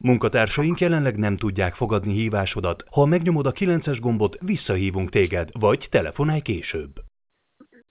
Munkatársaink jelenleg nem tudják fogadni hívásodat. Ha megnyomod a 9-es gombot, visszahívunk téged, vagy telefonálj később.